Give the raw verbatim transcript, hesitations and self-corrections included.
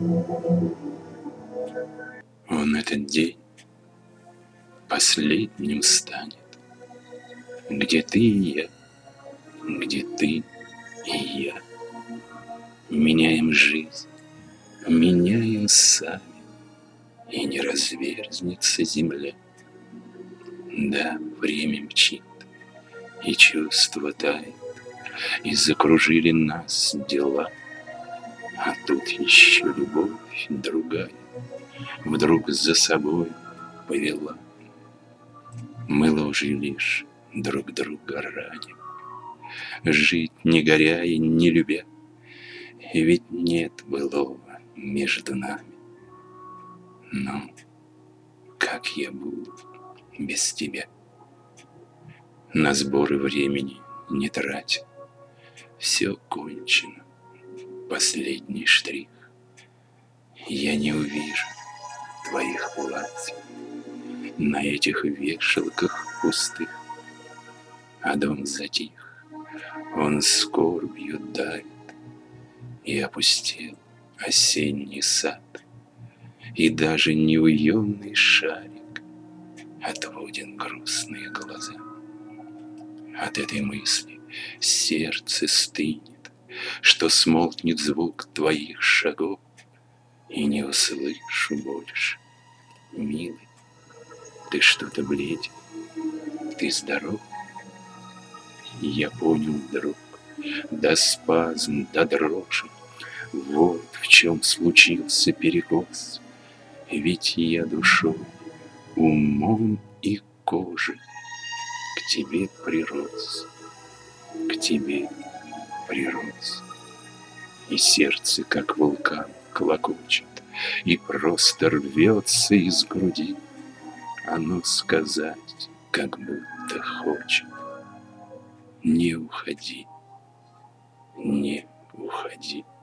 Он этот день последним станет, где ты и я, где ты и я меняем жизнь, меняем сами, и не разверзнется земля. Да, время мчит, и чувство тает, и закружили нас дела. А тут еще любовь другая вдруг за собой повела. Мы ложью лишь друг друга раним, жить не горя и не любя. И ведь нет былого между нами. Но как я буду без тебя? На сборы времени не тратя, все кончено, последний штрих. Я не увижу твоих платьев на этих вешалках пустых. А дом затих, он скорбью давит, и опустел осенний сад, и даже неуемный шарик отводит грустные глаза. От этой мысли сердце стынет, что смолкнет звук твоих шагов, и не услышу больше. Милый, ты что-то бледен, ты здоров? Я понял вдруг, да спазм, да дрожи, вот в чем случился перекос. Ведь я душой, умом и кожей к тебе прирос, к тебе прирос. И сердце, как вулкан, клокочет, и просто рвется из груди. Оно сказать, как будто хочет: не уходи, не уходи.